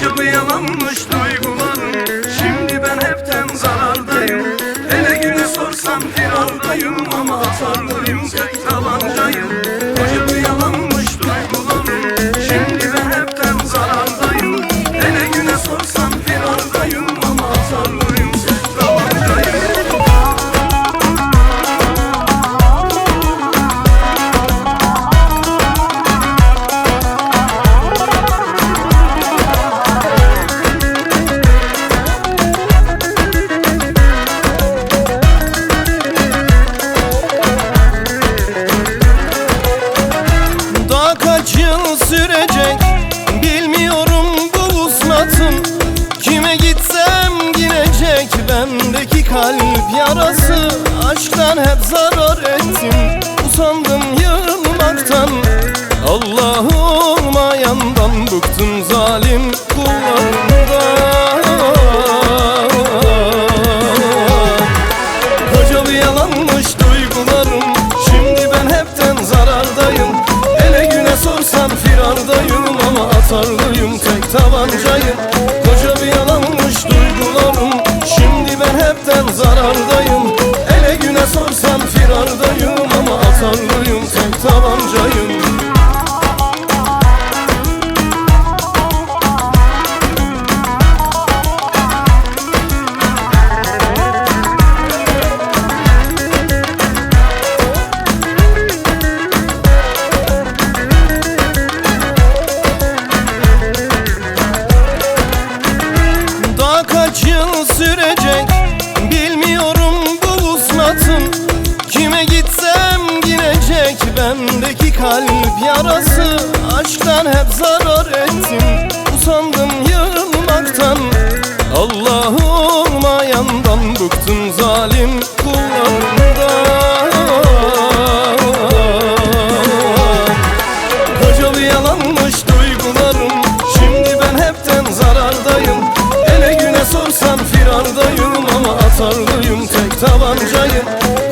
Acaba yalanmış duygularım, şimdi ben hepten zarardayım. Hele güne sorsam firardayım, ama atarlıyım, tek tabancayım. Acaba yalanmış duygularım, şimdi ben hepten zarardayım. Hele güne sorsam firardayım, ama atarlıyım, tek tabancayım. Kaç yıl sürecek bilmiyorum bu vuslatım. Kime gitsem ginecek bendeki kalp yarası. Aşktan hep zarar ettim, usandım yılmaktan. Allah'ım ayağından bıktım zalim kullarından. Koca bir yalanmış duygularım, şimdi ben hepten zarardayım. Sorsan firardayım, ama atarlıyım, tek tabancayım. Koca bir yalanmış duygularım, şimdi ben hepten zarardayım. Ele güne sorsan firardayım, ama atarlıyım, tek tabancayım. Kaç yıl sürecek bilmiyorum bu vuslatım. Kime gitsem ginecek bendeki kalp yarası. Aşktan hep zarar ettim, usandım yılmaktan. Allah'ım ayağından bıktım zalim kullarından. Koca bir yalanmış duygularım, şimdi ben hepten zarardayım. Sorsan firardayım, ama atarlıyım, tek tabancayım.